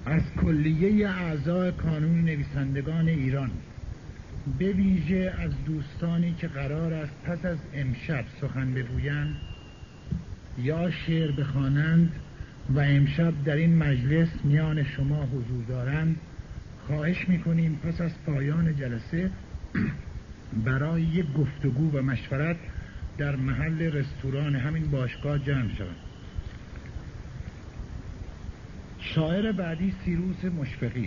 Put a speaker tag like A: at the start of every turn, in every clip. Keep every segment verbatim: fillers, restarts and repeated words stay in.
A: از کلیه اعضای کانون نویسندگان ایران، به ویژه از دوستانی که قرار است پس از امشب سخن بگویند یا شعر بخوانند و امشب در این مجلس میان شما حضور دارند، خواهش میکنیم پس از پایان جلسه برای یک گفتگو و مشورت در محل رستوران همین باشگاه جمع شوند. شاعر بعدی سیروس مشفقی.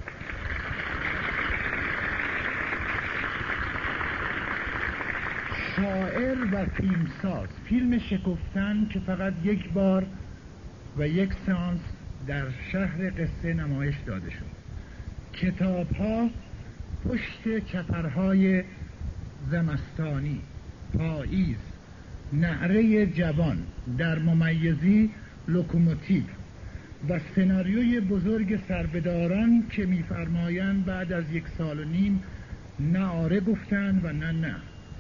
A: شاعر و فیلمساز. فیلم شکفتن که فقط یک بار و یک سانس در شهر قصه نمایش داده شد. کتاب‌ها پشت کفرهای زمستانی، پاییز، نعره جوان، در ممیزی، لوکوموتیو و سناریوی بزرگ سربداران که می‌فرمایند بعد از یک سال و نیم نه آره گفتن و نه نه.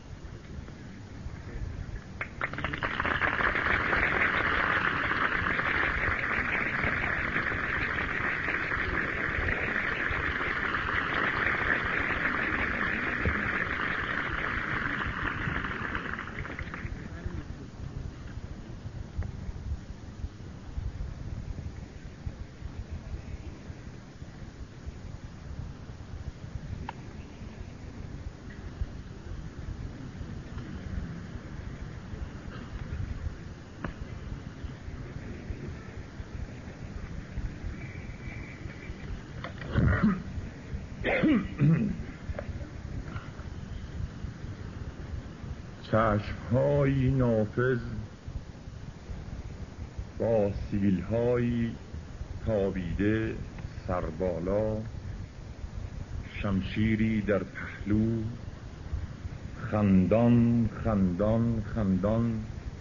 B: چشم‌های نافذ با سیل‌های تابیده سربالا، شمشیری در پهلو، خندان خندان خندان،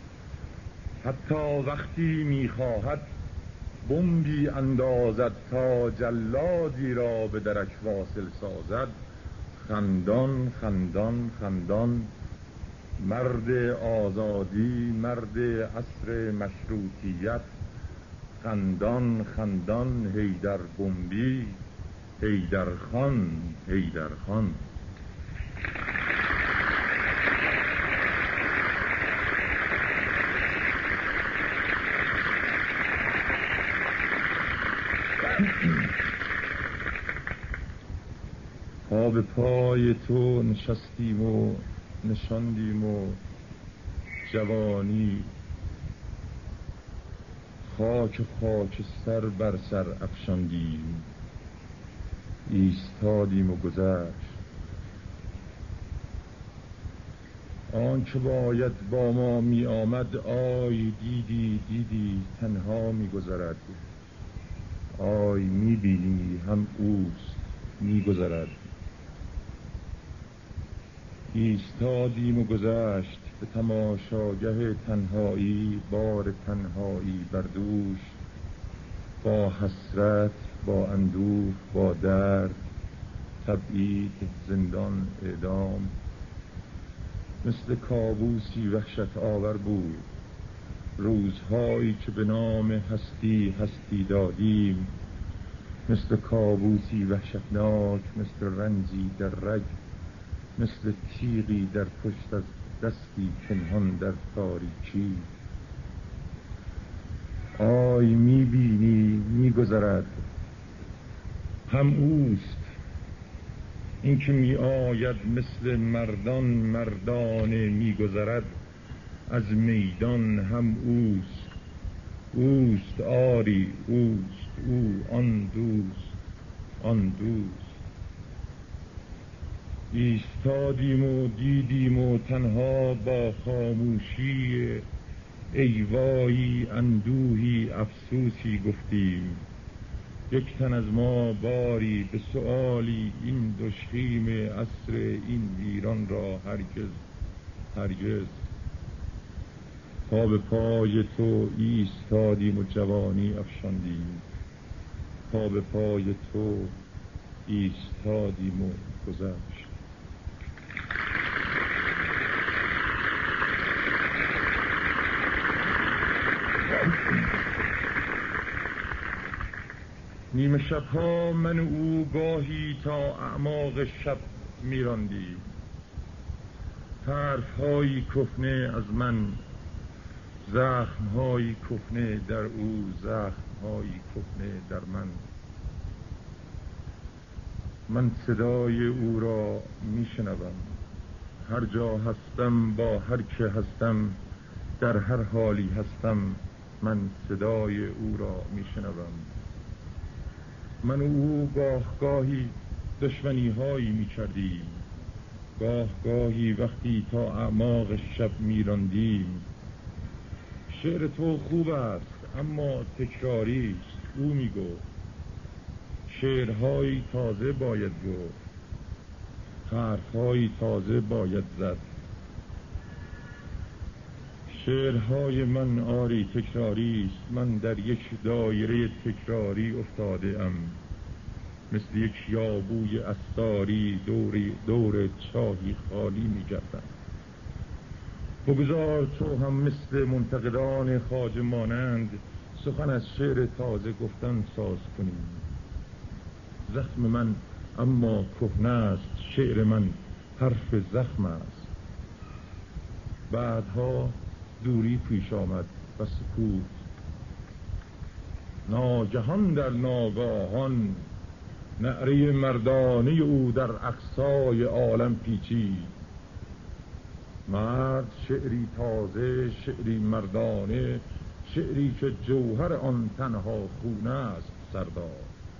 B: حتی وقتی می‌خواهد بمبی اندازد تا جلادی را به درک واصل سازد، خندان خندان خندان. مرد آزادی، مرد عصر مشروطیت، خندان خندان. حیدر بمبی، حیدر خان، حیدر خان. پا به پای تو نشستیم و نشاندیم و جوانی خاک خاکستر بر سر افشاندیم، ایستادیم و گذشت. آن که باید با ما می آمد، آی دیدی دیدی تنها می گذرد. آی می بینی هم اوست می گذرد. ایستادیم و گذشت به تماشاگه تنهایی، بار تنهایی بر دوش، با حسرت، با اندوه، با درد، تبعید، زندان، اعدام. مثل کابوسی وحشت آور بود روزهایی که به نام هستی هستی دادیم، مثل کابوسی وحشتناک، مثل رنجی در رگ، مثل تیغی در پشت از دستی پنهان در تاریکی. آی میبینی میگذرد، هم اوست این که می آید مثل مردان مردانه میگذرد از میدان. هم اوست اوست آری اوست او، آن دوست آن دوست. ایستادیم و دیدیم و تنها با خاموشی ایوایی، اندوهی، افسوسی گفتیم. یک تن از ما باری به سؤالی این دشخیم عصر این ویران را هرگز هرگز. پا به پای تو ایستادیم و جوانی افشاندیم، پا به پای تو ایستادیم و گذشت. نیمه شبها من و او گاهی تا اعماق شب میراندیم، حرف‌هایی کهنه از من، زخم‌هایی کهنه در او، زخم‌هایی کهنه در من. من صدای او را میشنوم، هر جا هستم با هر که هستم، در هر حالی هستم، من صدای او را میشنوم. من و او گاه گاهی دشمنی هایی میکردیم، گاه گاهی وقتی تا اعماق شب میراندیم. شعر تو خوب است اما تکراری است، او میگفت. شعرهای تازه باید گفت، حرفهای تازه باید زد. شعرهای من آری تکراری است، من در یک دایره تکراری افتاده ام، مثل یک یابوی استاری دوری دور چاهی خالی می گردم. بگذار تو هم مثل منتقدان خواجه مانند سخن از شعر تازه گفتن ساز کنیم. زخم من اما کهنه است، شعر من حرف زخم است. بعدها دوری پیش آمد و سکوت. ناگهان در ناگاهان نعره مردانه او در اقصای عالم پیچید. مرد شعری تازه، شعری مردانه، شعری که جوهر آن تنها خونه است سردار.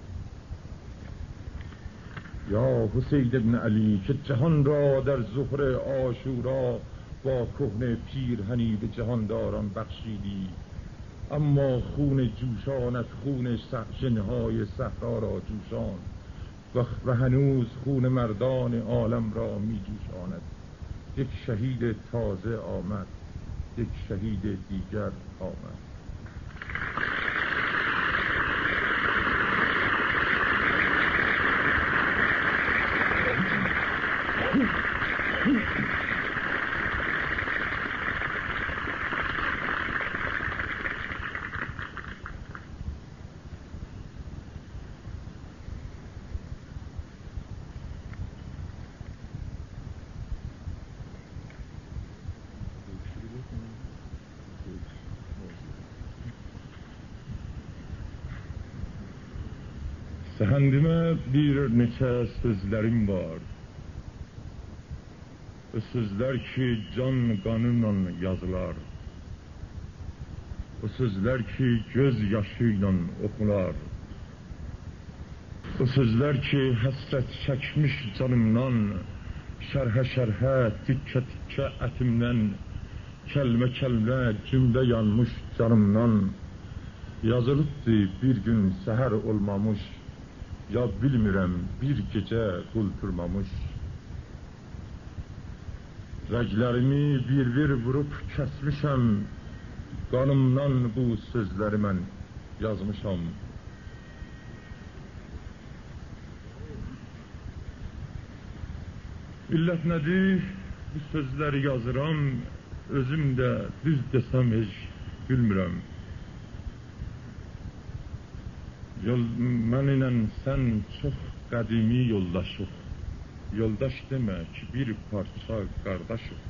B: یا حسین ابن علی که جهان را در ظهر عاشورا با کهنه پیرهنی به جهانداران بخشیدی، اما خون جوشانت خون جنهای صحرا را جوشان و هنوز خون مردان عالم را می جوشاند. یک شهید تازه آمد، یک شهید دیگر آمد. Kendime bir neçe sözlerim var. O sözler ki can kanıyla yazılar. O sözler ki göz yaşıyla okular. O sözler ki hasret çekmiş canımdan, şerhe şerhe, tikke tikke etimden, kelme kelme cümle yanmış canımdan. Yazılıbdı bir gün seher olmamış, ya bilmirəm bir gecə qulturmamış. Rəglərimi bir-bir vurub kəsmişəm, qanımdan bu sözləri mən yazmışam. İllət nədir bu sözləri yazıram, özüm də düz desəm heç bilmirəm. Yol, mənlə sən çox qədimi yoldaşıq. Yoldaş demək bir parça qardaşıq.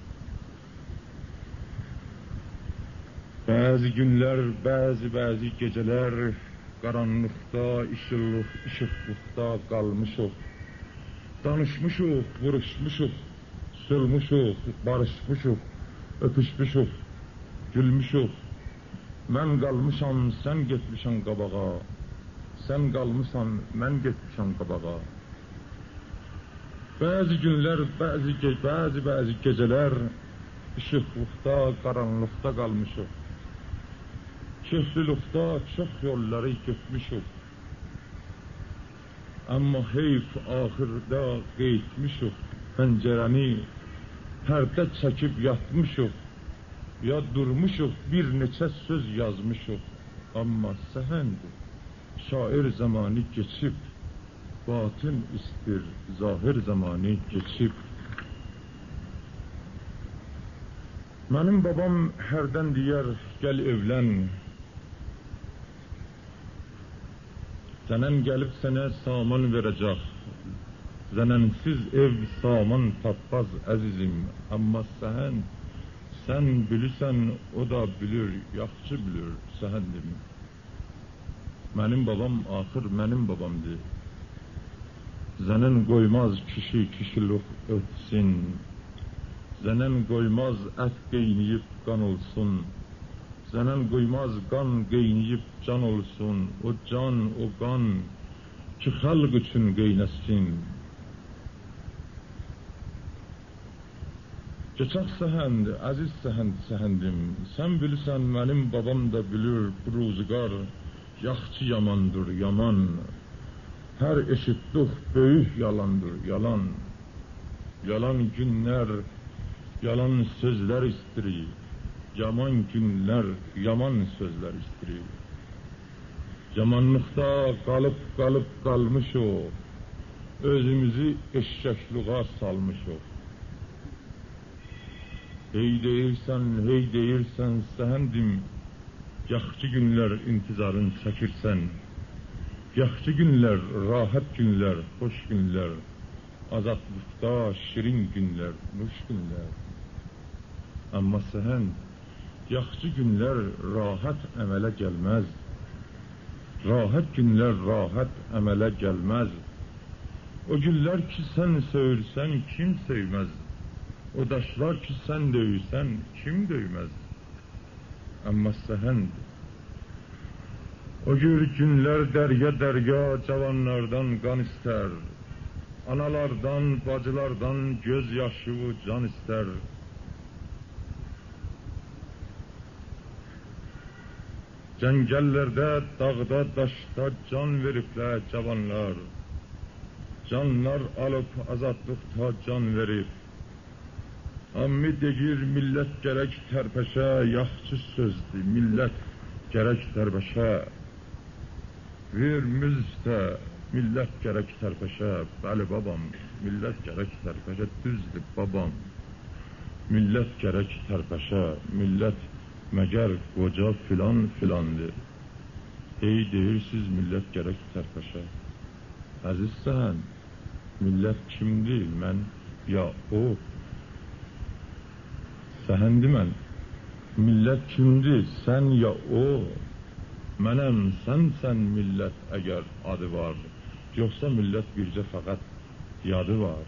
B: Bəzi günlər, bəzi-bəzi gecələr qaranlıqda, işıqlıq, işıqlıqda qalmışıq. Danışmışıq, vuruşmuşuq, sülmüşük, barışmışıq, öpüşmüşük, gülmüşük. Mən qalmışam, sən getmişən qabağa. Sən qalmışsan, mən getmişəm qabağa. Bəzi günlər, bəzi ge bəzi bəzi gecələr işıqlıqda, qaranlıqda qalmışıq. Keyflilikdə çox yolları getmişik. Amma heyf axırda qeytmişik. Pəncərəni pərdə çəkib yatmışıq. Ya durmuşuq, bir neçə söz yazmışıq. Amma səhəndir. Şair zamanı geçip, batın istir, zahir zamanı geçip. Mənim babam hərdən deyər, gəl evlən. Səndən gəlib sənə saman verəcək. Zənənsiz ev saman tapmaz əzizim. Amma səhən, sən bilirsən, o da bilir, yaxşı bilir səhəndim. Mənim babam axır mənim babamdır. Zənən qoymaz kişi kişilik ötsün. Zənən qoymaz ət qeyniyib qan olsun. Zənən qoymaz qan qeyniyib can olsun. O can, o qan ki xalq üçün qeynəsin. Geçək səhənd, əziz səhənd səhəndim. Sən bilirsən, mənim babam da bilir, bu ruzigar yaxçı yamandır, yaman. Hər eşitdik böyük yalandır, yalan. Yalan günlər, yalan sözlər istirir. Yaman günlər, yaman sözlər istirir. Yamanlıqda qalıb qalıb qalmışıq. Özümüzü eşşəkluğa salmışıq. Hey deyirsən, hey deyirsən səhəndim. Yaxşı günlər intizarın çəkirsən. Yaxşı günlər, rahat günlər, xoş günlər. Azadlıqda şirin günlər, nuş günlər. Amma səhənd, yaxşı günlər rahat əmələ gəlməz. Rahat günlər rahat əmələ gəlməz. O günlər ki sən söyürsən, kim söyməz? O daşlar ki sən döyürsən, kim döyməz? Amma səhənd, o gür günlər dərya dərya cavanlardan qan istər. Analardan, bacılardan göz yaşı və can istər. Cəngəllərdə, dağda, daşda can veriblər cavanlar. Canlar alıb azadlıqda can verib. Ammi deyir, millət gərək tərpəşə, yaxçı sözdür, millət gərək tərpəşə. Ver müzdə, millət gərək tərpəşə, bəli babam, millət gərək tərpəşə, düzdür babam. Millət gərək tərpəşə, millət məgər qoca filan filandır. Ey deyirsiz, millət gərək tərpəşə. Əziz sən, millət kimdir, mən ya o? Səhəndi mən, millət kimdir, sən ya o? Mənəm, sənsən millət əgər adı var, yoxsa millət bircə fəqət yadı var.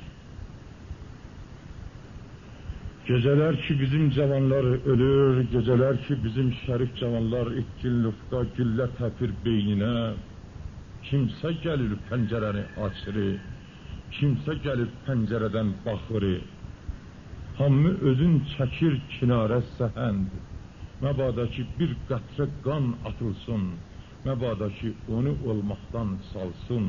B: Gecələr ki bizim cavanlar ölür, gecələr ki bizim şərif cavanlar itkinlikdə güllə təpir beyninə, kimsə gəlir pəncərəni açırı, kimsə gəlir pəncərədən baxırı. Hamı özün çəkir kinarə səhənd, məbada ki bir qətrə qan atılsın, məbada ki onu olmaqdan salsın.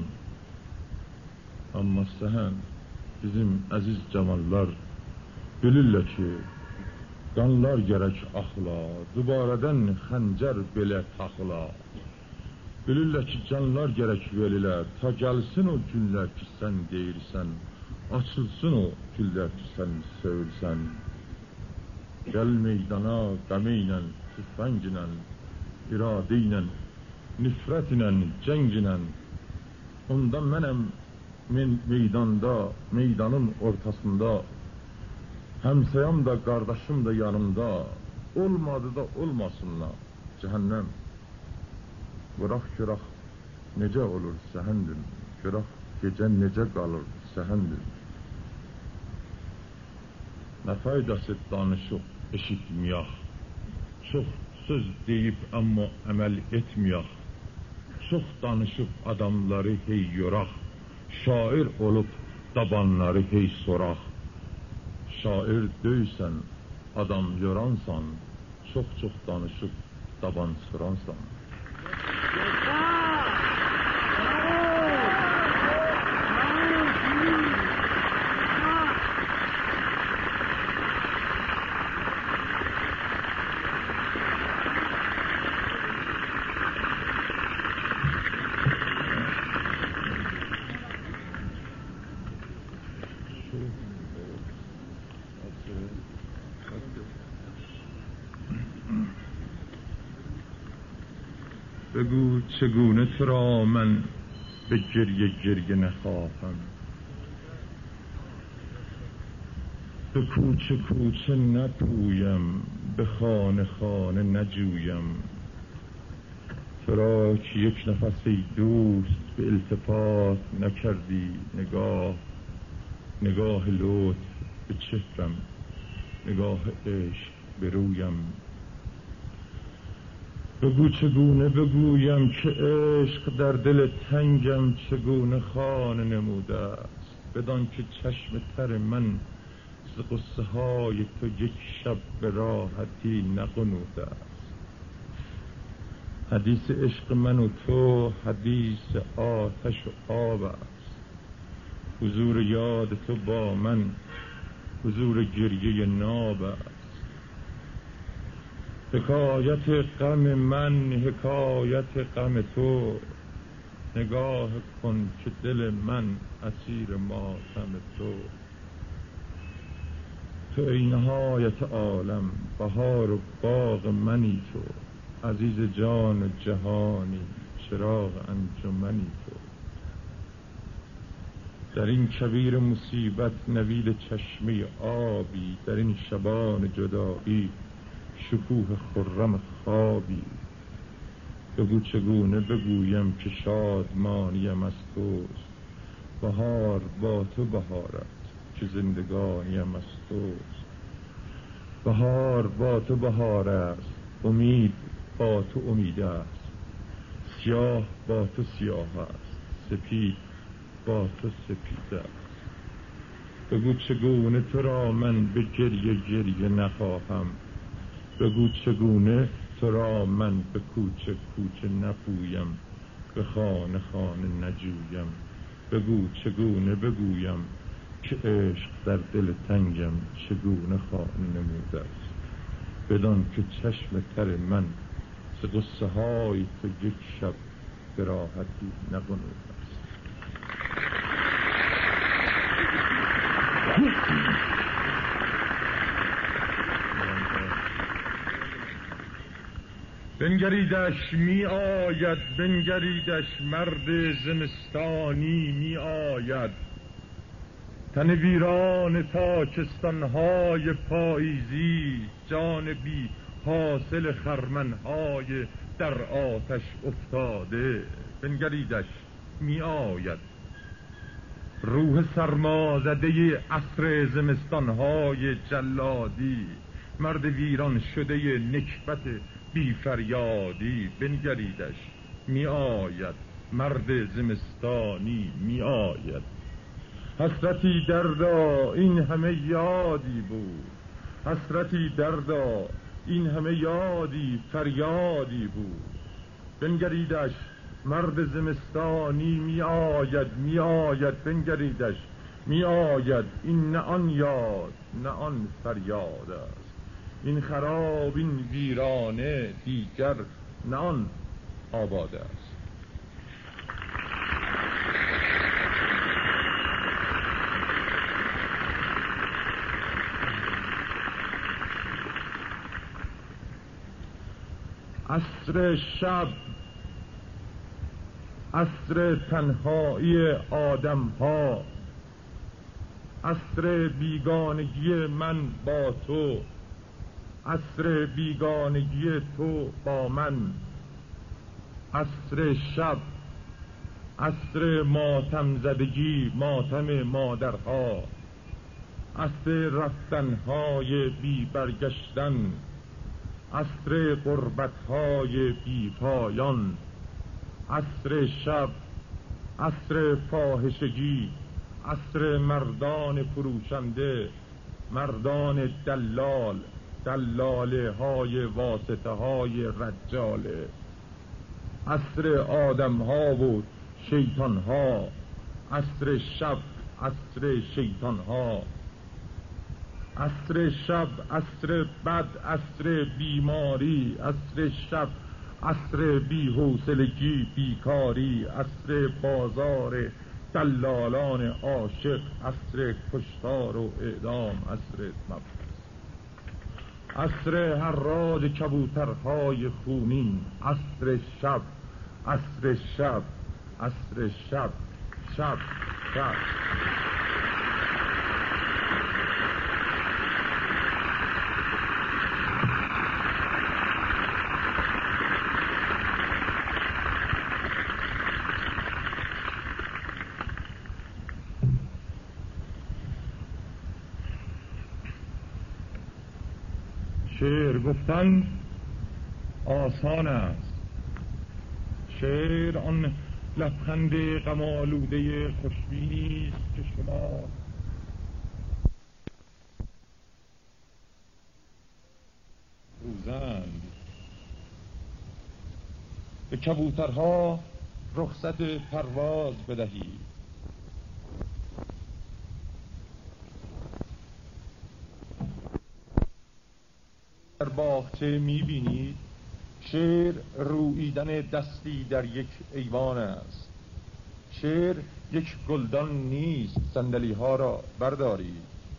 B: Amma səhənd, bizim əziz cavanlar bilirlər ki, qanlar gərək axla, dubarədən xəncər belə taxla. Bilirlər ki, canlar gərək verilə, ta gəlsin o günlər ki sən deyirsən, açılsın o güllər ki sən söyürsən. Gəl meydana qəmeynə, tüfənginə, iradeylə, nifrətinə, cənginə. Onda mənəm meydanda, meydanın ortasında, həmsəyam da, qardaşım da yanımda, olmadı da olmasınlar cəhənnəm. Qıraq qıraq necə olur səhəndim, qıraq gecə necə qalır səhəndim. Nə faydası danışıq, eşitməyək, çox söz deyib amma əməl etməyək, çox danışıb adamları hey yoraq, şair olub dabanları hey soraq. Şair döysən, adam yoransan, çox-çox danışıb daban sıransan. بگو چگونه تو را من به گریه گریه نخواهم. به کوچه کوچه نپویم، به خانه خانه نجویم. تو را که یک نفس ای دوست به التفات نکردی نگاه، نگاه لطف به چهرم، نگاه عشق به رویم. بگو چگونه بگویم که عشق در دل تنگم چگونه خانه نموده است، بدان که چشم تر من ز قصه های تو یک شب به راحتی نغنوده است. حدیث عشق من و تو حدیث آتش و آب است. حضور یاد تو با من حضور گریه ناب است. حکایت غم من حکایت غم تو، نگاه کن که دل من اسیر ماتم تو. تو ای نهایت عالم، بهار و باغ منی تو. عزیز جان جهانی، چراغ انجمنی تو. در این کبیر مصیبت نوید چشمه آبی، در این شبان جدایی شکوه خرم خوابی. بگو چگونه بگویم که شادمانیم از توست، بهار با تو بهارت که زندگانیم از توست. بهار با تو بهار است، امید با تو امید است. سیاه با تو سیاه است، سپید با تو سپید است. بگو چگونه تو را من به گریه گریه نخواهم. بگو چگونه تو را من به کوچه کوچه نپویم، به خانه خانه نجویم. بگو چگونه بگویم که عشق در دل تنگم چگونه خانه نموده است، بدان که چشم تر من ز قصه های تو یک شب به راحتی نغنوده است. بنگریدش می آید، بنگریدش مرد زمستانی می آید. تن ویران تاکستانهای پاییزی، جان بی حاصل خرمنهای در آتش افتاده. بنگریدش می آید. روح سرمازده عصر زمستانهای جلادی، مرد ویران شده نکبت بی فریادی. بنگریدش می آید، مرد زمستانی می آید. حسرتی دردا این همه یادی بود، حسرتی دردا این همه یادی فریادی بود. بنگریدش مرد زمستانی می آید، می آید. بنگریدش می آید. این نه آن یاد نه آن فریاد است، این خراب این ویرانه دیگر نه آن آباد است. عصر شب، عصر تنهایی آدم ها، عصر بیگانگی من با تو، عصر بیگانگی تو با من. عصر شب، عصر ماتم زدگی، ماتم مادرها، عصر رفتنهای بی برگشتن، عصر غربتهای بی پایان. عصر شب، عصر فاحشگی، عصر مردان فروشنده، مردان دلال، دلاله های واسطه های رجاله. عصر آدم ها و شیطان ها. عصر شب، عصر شیطان ها. عصر شب، عصر بد، عصر بیماری. عصر شب، عصر بی‌حوصلگی، بیکاری. عصر بازار دلالان عاشق، عصر کشتار و اعدام، عصر مبعث. عصر حراج کبوترهای خونین. عصر شب، عصر شب، عصر شب شب شب. شعر گفتن آسان است، شعر آن لبخند غم‌آلوده خوشبینی است که شما روزند. به کبوترها رخصت پرواز بدهید، در باغچه می‌بینید شعر روییدن دستی در یک ایوان است. شعر یک گلدان نیست. صندلی ها را بردارید.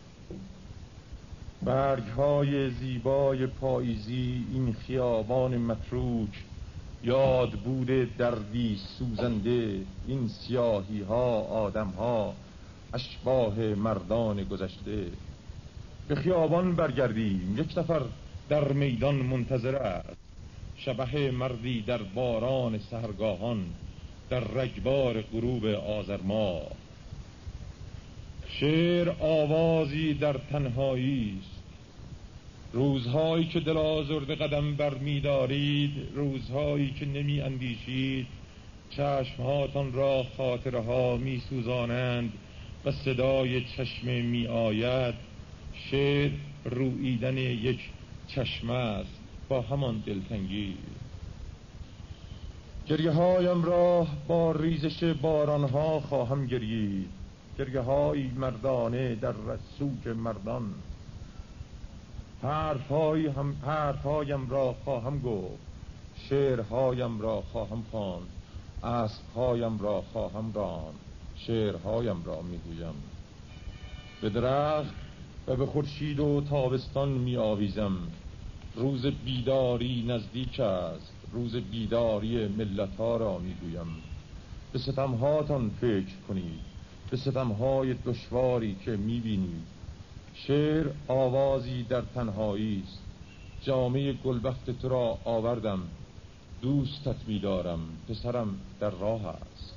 B: برگ های زیبای پاییزی این خیابان متروک، یاد بوده دردی سوزنده، این سیاهی ها آدم ها اشباه مردان گذشته. به خیابان برگردیم، یک نفر در میدان منتظر است، شبح مردی در باران سحرگاهان، در رگبار غروب آذر ماه. شعر آوازی در تنهایی است. روزهایی که دل آزرده قدم بر می دارید، روزهایی که نمی اندیشید، چشمهاتان را خاطره ها می سوزانند و صدای چشمه می آید. شعر روییدن یک چشمه است با همان دلتنگی. گریه هایم را با ریزش باران ها خواهم گرید، گریه های مردانه در رسوک مردان. حرف های هم حرف هایم را خواهم گفت، شعرهایم را خواهم خواند، اسب هایم را خواهم راند، شعرهایم را میگویم. به درخت و به خورشید و تابستان می آویزم. روز بیداری نزدیک است، روز بیداری ملت ها را می گویم. به ستمهاتان فکر کنید، به ستمهای دشواری که می بینید. شعر آوازی در تنهایی است. جامه گلبخت تو را آوردم، دوستت می دارم، پسرم در راه است.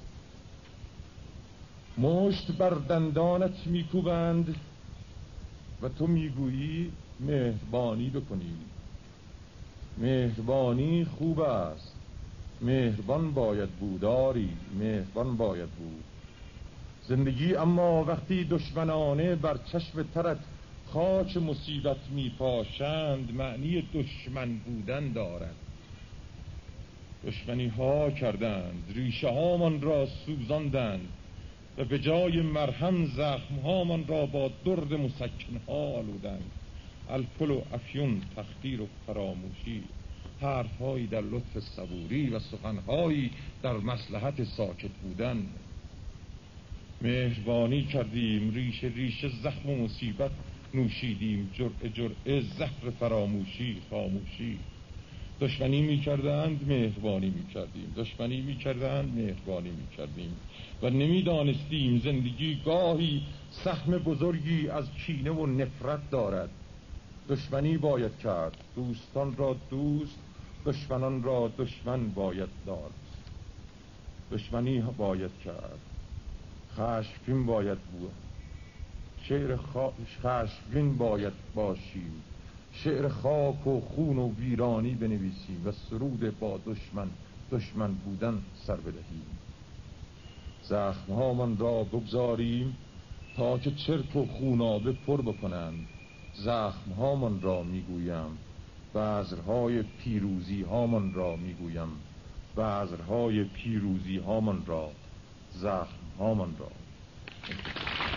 B: مشت بر دندانت می کوبند و تو می گویی مهربانی بکنید. مهربانی خوب است، مهربان باید بوداری، مهربان باید بود. زندگی اما وقتی دشمنانه بر چشم ترت خاک مصیبت می پاشند، معنی دشمن بودن دارد. دشمنی ها کردند، ریشه هامان را سوزاندند و به جای مرهم زخم هامان را با درد مسکن ها آلودند. الکل و افیون، تخدیر و فراموشی، حرفهایی در لطف صبوری و سخنهایی در مصلحت ساکت بودن. مهربانی کردیم، ریشه ریشه زخم و مصیبت نوشیدیم، جرعه جرعه زهر فراموشی، خاموشی. دشمنی می کردند، مهربانی می کردیم، دشمنی می کردند، مهربانی می کردیم و نمی دانستیم زندگی گاهی سهم بزرگی از کینه و نفرت دارد. دشمنی باید کرد، دوستان را دوست، دشمنان را دشمن باید داشت. دشمنی باید کرد، خشمگین باید بود، شعر خشمگین باید باشیم، شعر خاک و خون و ویرانی بنویسیم و سرود با دشمن دشمن بودن سر بدهیم. زخمهامان را بگذاریم تا که چرک و خونابه پر بکنند. زخمهامان را میگویم، بذرهای پیروزی هامان را میگویم، بذرهای پیروزی هامان را، زخم هامان را.